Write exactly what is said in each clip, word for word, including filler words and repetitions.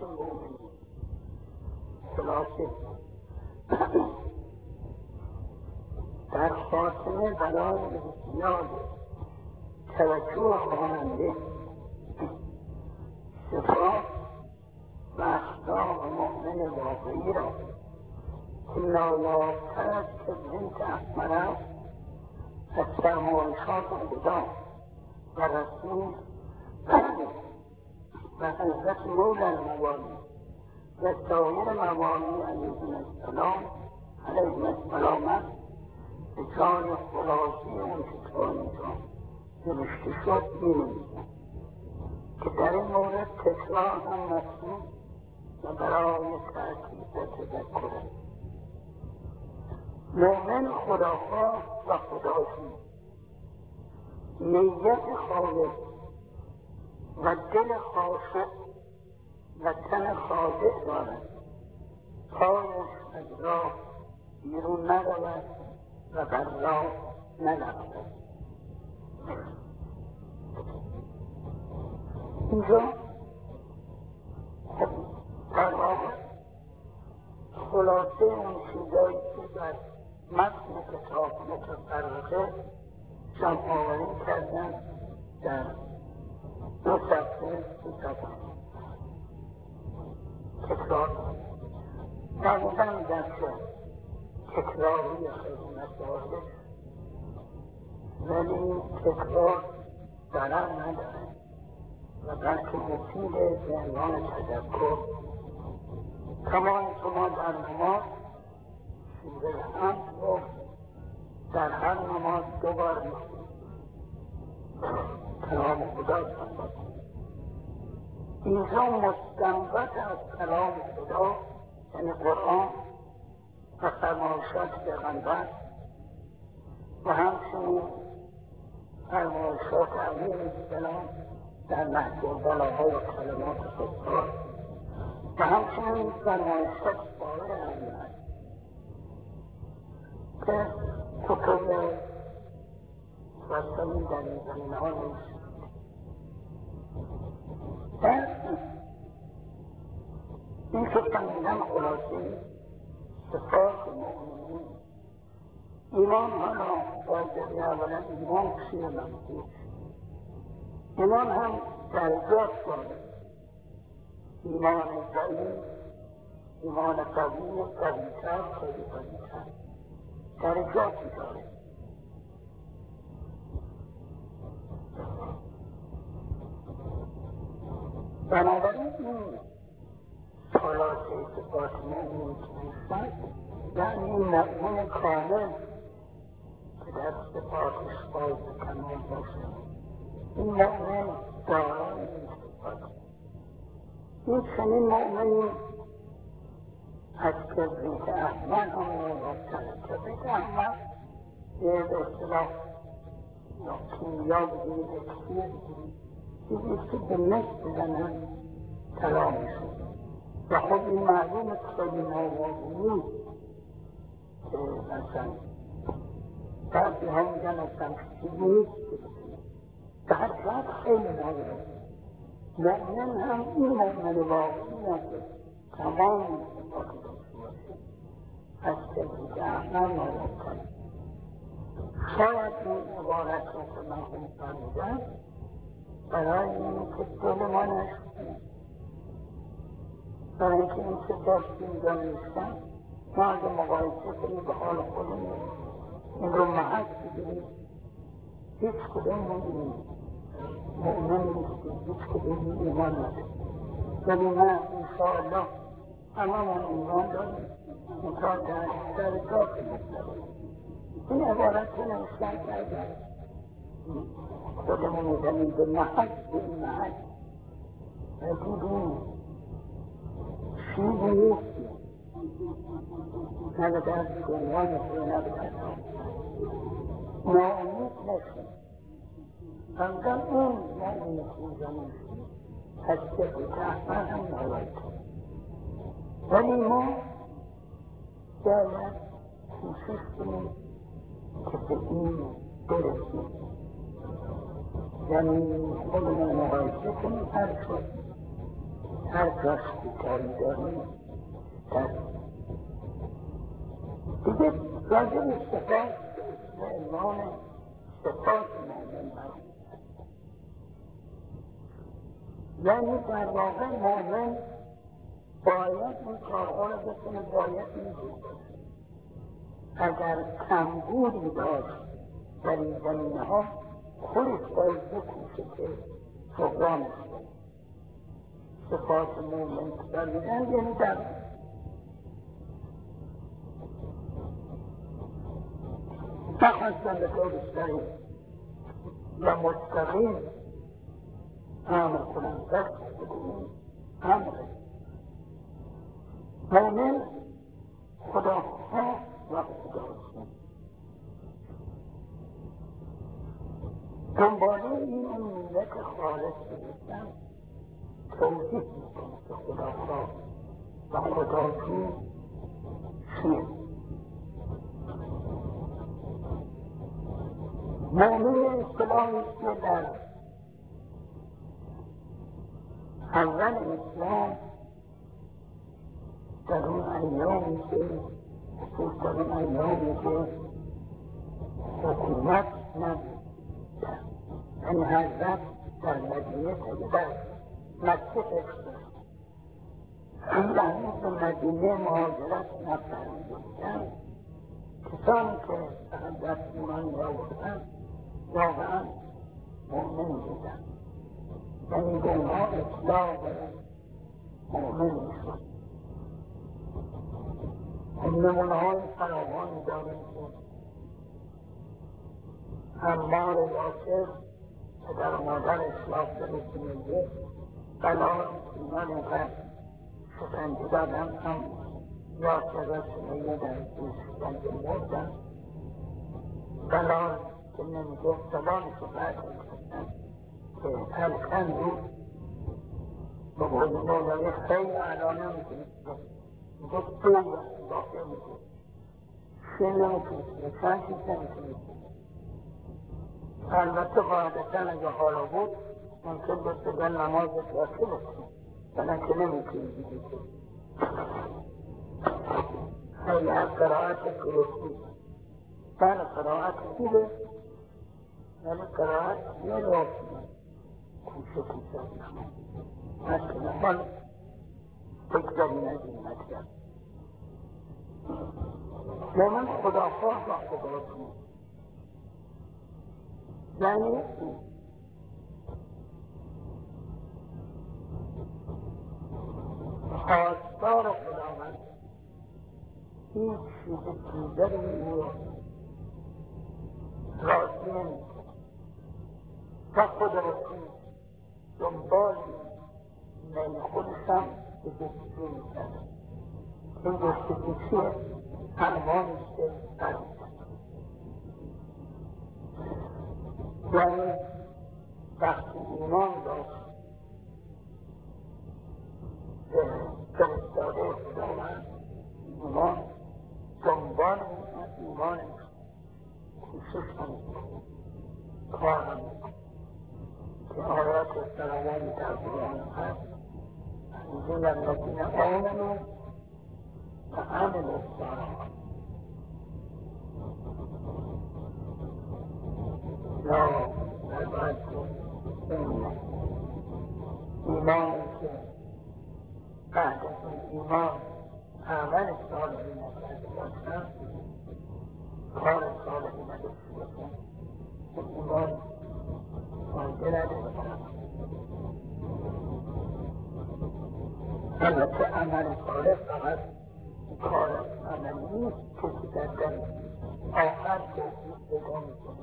مؤمنین. خلاصه در خاتمه برای زیاد توجه خواننده صفات و اخلاق مؤمن واقعی را که نایابتر از کبریت احمر است از فرمایشات خدا و رسول و حضرت مولا الموالی و سایر موالی علیهم السلام علیهم السلام است به جای خلاصه اون که تا اینجا نوشته شد می‌نویسم که در این مورد تکرار هم مطلوب و برای تأکید و تذکر است. مؤمن خداخواه و خداشی نیت خالص و دل خاشع و تن خاضع دارد، پایش از راه بیرون نرود و بر راه نلغزد. اینجا در واقع خلاصه اون چیزایی که در متن کتاب متفرقه جمع آوری کردن در دو صفحه دو صفحه تکرار دقیقا در که تکراری خیلی مسائل ولی تکرار ضرر نداره و بلکه مفید به عنوان تذکر. کما اینکه ما در نماز سوره حمد رو در هر نماز دو بار می‌خونیم، کلام خدا صحبت. اینجا مستنبط از کلام خدا یعنی قرآن و فرمایشات پیغمبر و همچنین فرمایشات علیه السلام در نهج البلاغه و کلمات خودکار و همچنین فرمایشات سایر ائمه که کتب رسمی در این زمینه‌ها نوشته. این که فهمیدن خلاصه صفات مؤمنین ایمان ها را باید اولا ایمان چیه منظور ایمان هم درجات داره، ایمان ضعیف، ایمان قوی، قوی‌تر، خیلی قوی‌تر درجاتی داره. بنابراین این خلاصه صفات مؤمنین که نیستن یعنی مؤمن کامل که در صفاتش باید کمال باشه، این مؤمن دارای این صفات. این چنین مؤمنی از کبریت احمر هم نایابتره. کبریت احمر یه به اصطلاح یا کیمیا بگیرید اکسیر بگیرید چیزیست که به نصف بزنن طلا میشه و خب این معلوم خیلی ناواقعی که مثلا بعضی ها میگن اصلا چیزی نیست در جهت خیلی ناواقعی. مؤمن هم این مؤمن واقعی نشه تمام صفات داشته باشه از کبریت احمر نایابتره. شاید این عبارت رو که من خود فرمیدم برای این که دل ما نشکنه، برای اینکه این صفات که اینجا نیستن ما اگه مقایسه کنیم به حال خودمون این رو محک بگیریم هیچ کدوم نمیدونیم مؤمن نیستیم، هیچ کدوم ایمان نداریم. ولی نه انشاءالله هممون ایمان داریم منتها در درجات مختلف. این عبارت رو نوشتن کردن خودمون میزنیم به محک به این محک و دیدیم چیزی نیستیم نه به درد دنیا میخوره نه به درد ناامید نشیم. همزن اون مؤمنی که اینجا نیستیم از کبریت احمر هم ناراحت. ولی ما باید کوشش کنیم که به این برسیم، یعنی خودمون مقایسه کنیم هر شد هر کس کوتاهی داریم در دیگه راجع به صفات به عنوان صفات مؤمن هست. یعنی در واقع مؤمن باید این کارها رو بکنه، باید می‌کنه. اگر کمبودی داشت در این زمینه ها خودش باید بکوشه که فقدانش کنه. صفات مؤمن در میدن یعنی در نخواستن به طور سریع و مستقیم عمل کنن دست بکنیم عمل مؤمن خدا ها و خداست. دنباله این امیت خالص بودن توضیح میکنه که خدا ها و خدا جو چیه. مؤمن اصطلاحی که در اول اسلام در اون ایامی که خصوص در اون ایامی که حکومت نبود یعنی حضرت در مدینه طیبه مکه افتاد این هنوز به مدینه مهاجرت نفرموده بودند. کسانی که حضرت ایمان آوردند واقعا مؤمن بودند، یعنی به اونها اطلاق مؤمن میشد. نمونه های فراوانی داریم که عمار یاسر پدر و مادر اصلاح داره میگه بلا ایمان اینقدر شکنجه دادن هم یاسر را سمیه در شکنجه مردن بلا که نمیگه سلامش رو برکن کردن که هلکن بود به قول مولوی خیلی علانه میکنید میگه توی باقی میگه شین نمیکنید چند چیز نمیکنید. البته قاعدتا اگه حالا بود ممکن بود بگن نماز باطل بکنید بنا که نمیکنید میگه خیلی از قرائت کرسی بله قرائت خوبه ولی قرائت یه روز کوشه کوشه مشکل حال بگذاریم از این مطلب. مومن خداخواه و خداجو یعنی خواستار خداوند هیچ چیز دیگری او راضی نمی‌کند و خداجو دنبال میل خودش هم به جستجو می‌کند. این جستجو چیه؟ ارمانش که برمی‌کند یعنی وقتی ایمان داشت به فرستاده خداوند ایمان دنبال این ایمانش کوشش کنید کار کنید که آیات فراوانی در قرآن هست میگه والذین آمنوا و عملوا الصالحات لا نباید این ایمانی که بعد از این ایمان عمل صالحی نکرده باشند کار صالحی نداشته باشند این ایمان فایده نداره. البته عمل صالح فقط کار عملی نیست کسی در در آخر توفیق پیدا میکنه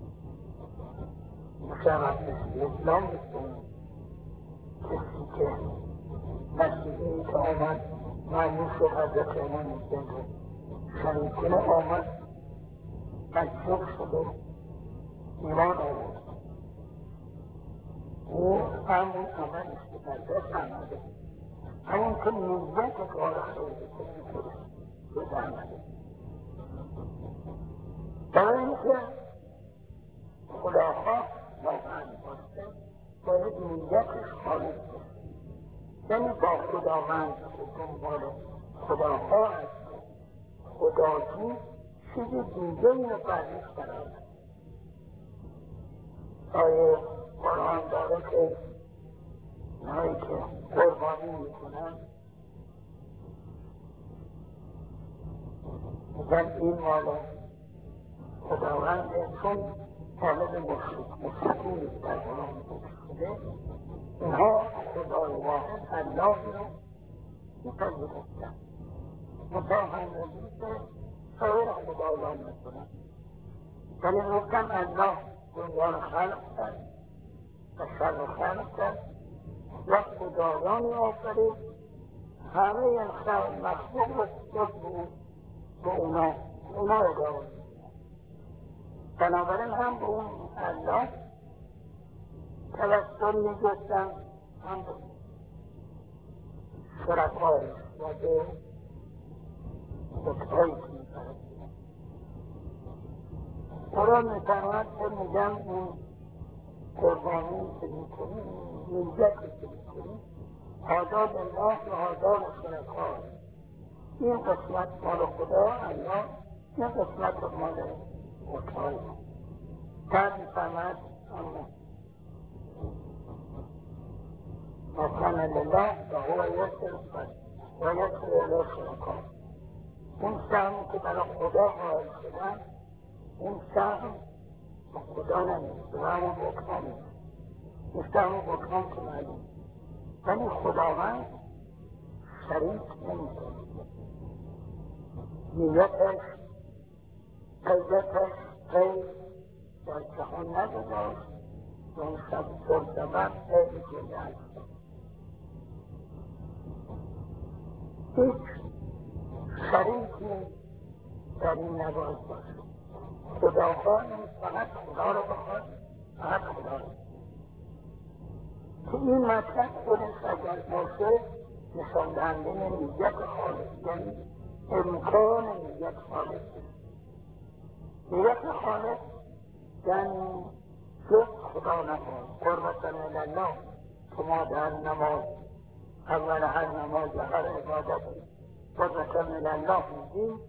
مشاهد مثل اسلام بکنه کسی که مسیحی که آمد معموش و حضرت امام حسین رو شریک کنه آمد مجبور شده ایمان آورد او همون عملش که در دست عمله همون که نیت کار خیلی کنه خودش به عمله برای اینکه خداخواه واقعا باشه باید نیتش خالص باشه یعنی با خداوند که دنبال خداها هست، خداجو چیز دیگه ای رو برمیش قرار. آیه قرآن داره که اونایی که قربانی میکنن میگن این مال خداونده، چون طالب مشرکی در قرآن شده، اینها خدای واحد الله رو میپذیرفتن، متاهندگی که سایر خدایان میکنن. ولی گفتن الله دنیا رو خلق کرد و شر رو خلق کرد و خدایانی آفرید، همه این خلق مخلوق جز به اونا اونا اداره میکنن. بنابراین هم به اون الله توسل میگفتن، هم به شرکایش و به بتهایی که میپرستن. قرآن میفرماید که میگن اون قربانی که میکنی، نیتی که میکنی، آداب الله و آداب شرکا. این قسمت مال خدا الله، این قسمت مال بتهایی. بعد میفرماید ما کان لله و هو یسر و یسر الی شرکا. اون سهمی که برای خدا قائل شدن، اون سهم با خدا نمید، به همون بکران نمید، اون سهم بکران که معلوم. ولی خداوند شریک نمیکنه. نیتش قیدتش غیر در جهان نگذاشت و اون شب سرزبر غیر جده هست. هیچ شریکی در این نباید باشه. خداوند فقط خدا رو بخواد، فقط خدا رو. که این مطلب خودش اگر باشه نشان دهنده نیت خالص، یعنی امکان نیت خالص. نیت خالص یعنی جز خدا نماز، قربتن الله، که ما در نماز اول هر نماز و هر عبادتی قربتن الله میگیم،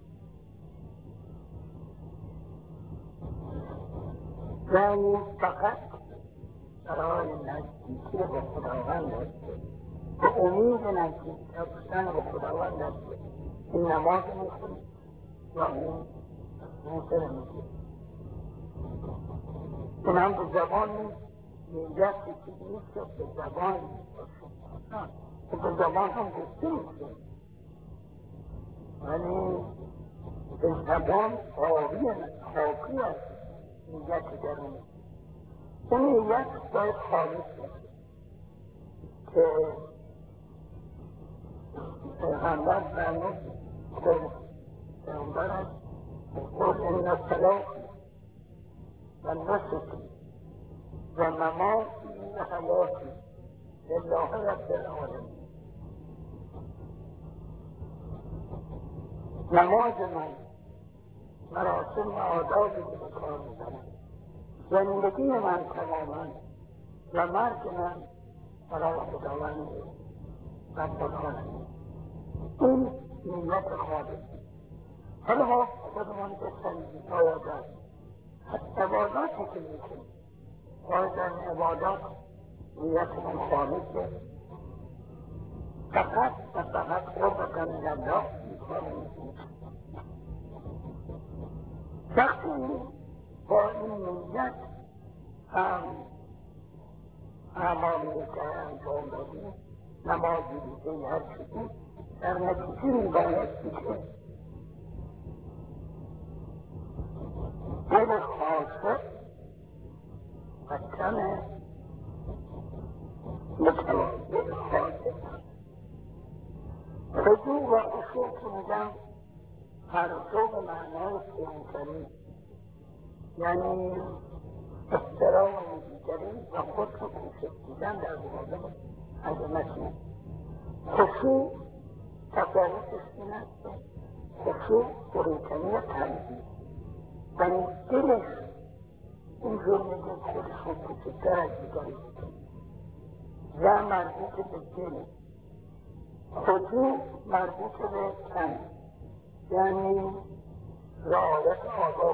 یعنی فقط برای نزدیکی به خداوند است، به امید نزدیک شدن به خداوند است. این نماز میکنی و اون موسر میگی. این هم به زبان نیتی چیزی نیست که به زبان نه، به زبان هم گفته میشه، ولی به زبان حاوی است نیتی درون. اون نیت باید خالص باشه که پیغمبر فرمود که پیغمبر است قل ان الصلاة و نسکی و مماتی و حیاتی لله رب العالمین. نماز من، مراسم و آدابی که به کار میبرم، زندگی من تماما و مرگ من برای خداوند رب العالمین. این نیت خالص. حالا ما خودمان بسنجیم باید عباداتی که میکنیم، باید در عبادات نیتمان خالصه، فقط و فقط قربتن الله میکنیم. وقتی با این نیت هم اعمالی که انجام دادیم، نمازی دیگه هر چیزی، در نتیجه میبایستی که دل خاصه و کم متوازن خاصه. خضوع و خشوع که میگم هر دو به معنای سیانتری، یعنی احترام دیگری و خود رو کوشش دیدن در مقابل عظمت. خشوع تفاوتش این است که خشوع فروتنی قلبی، یعنی دلش اینجور میگه خودش رو کوچکتر از دیگری بکنه، و مربوط به دل، خضوع مربوط به تن، یعنی رعایت آداب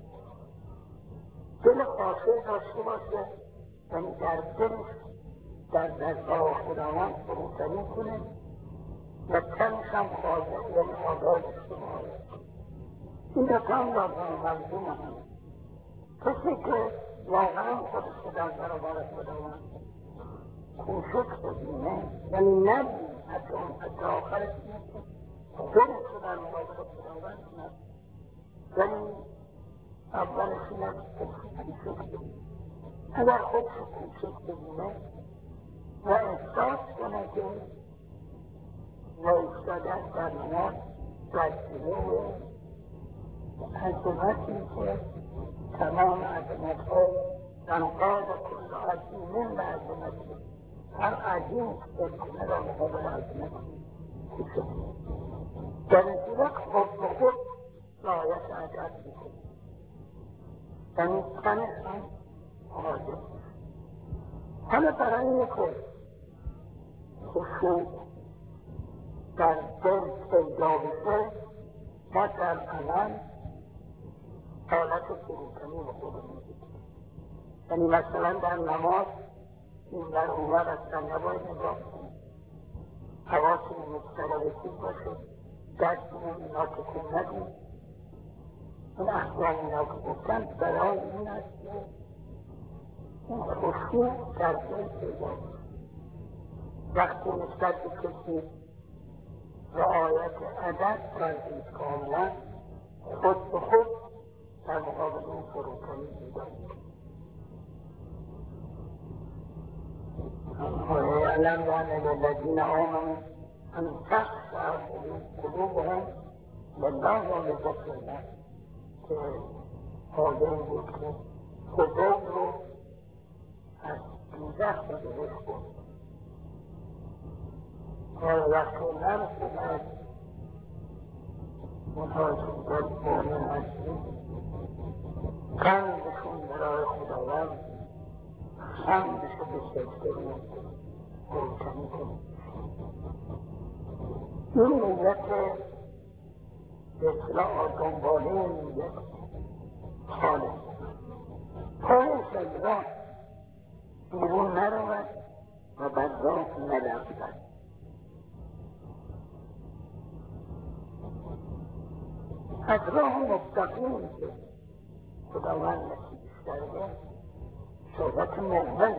دل خاصه داشته باشه، یعنی در دلش در درگاه خداوند فروتنی کنه و تنش هم خاضع، یعنی آداب اجتماعی. این دفعه هم لازم موضوع مهم. کسی که واقعا خودش رو در برابر خداوند کوشش ببینه، یعنی نبینه حتی اون حتی آخرش اینه که دلش رو در مقابل خداوند کنه، یعنی اولش اینه که کوشش ببینه. اگر خودش رو کوشش ببینه و احساس کنه که وایستادن در نماز وسیله عظمتی که تمام عظمت‌ها تنقاض کل عظیم و عظمتی، هر عظیم فکر کنه را مقابل عظمت کوشش. در این صورت خود به خود رعایت ادب میکنه، یعنی تنش هم حاضر. حالا برای اینکه خشوع در دل پیدا بشه، ما در عمل حالت فروتنی به خودمون میگیریم. یعنی مثلا در نماز این در اونور اصلا نباید نگاه کنیم، حواسمون مستقبل باشه، دستمون اینا تکون ندیم. این احکام اینا که گفتن برای این است که این خشوع در دل پیدا بشه. وقتی نسبت به کسی رعایت ادب کردید کاملا، خود به خود در مقابل اون فروتنی پیدا می‌کنید. وَيَعْلَمْ أَنَّ الَّذِينَ آمَنُوا أَنْ تَخْشَعَ قُلُوبُهُم لِلَّهِ وَلِذِكْرِ اللَّهِ، که قادر بود که قلوب رو از دوزخ بهش برد. حالا وقتی نرسید اونها که در مؤمن هستید قلبشون برای خداوند حمدش رو به سجده رو فروتنی کنید. این نیت به اصطلاح دنباله نیت خالص خالص از راه بیرون نرود و بر راه نلغزد. از راه مستقیم که خداوند نصیبش کرده، صحبت مؤمن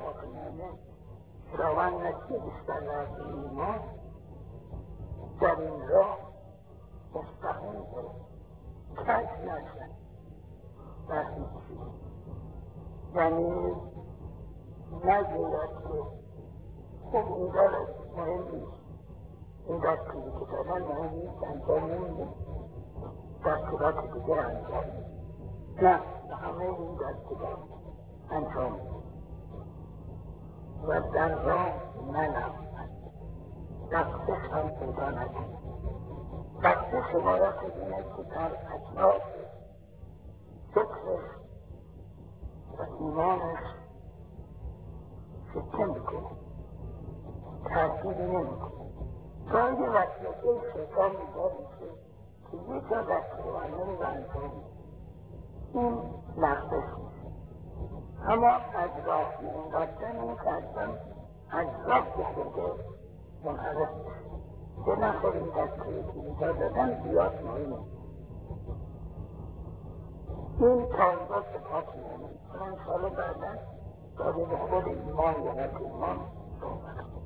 خداوند نصیبش کرده از ایمان، در این راه مستقیم بود، کج نشد در هیچ چیز. یعنی نگوید که خب این دارد مهم نیست، این دستوری که دادن مهم نیست، انجام نمیده، دستورات دیگر انجام نه، همه این دستورات انجام و در راه ننمود، دستش هم پیدا نکن. دستش شمارت اینه که در اطلاف فکرش و ایمانش سکه میکنه، ترکیبی نمیکنه. گاهی وسیله شیطان میدار میشه که یک جا دستورانه رو انجام میده، این لغزش میشه. اما از راه این رفتن این کردن از راه بخورده منحرف میشه که نخوریم دستوری که اینجا دادن بیاد مهمه. این تازه سپاس میمونه. من انشاءالله بعدا داده به خود ایمان یا نت ایمان صحبت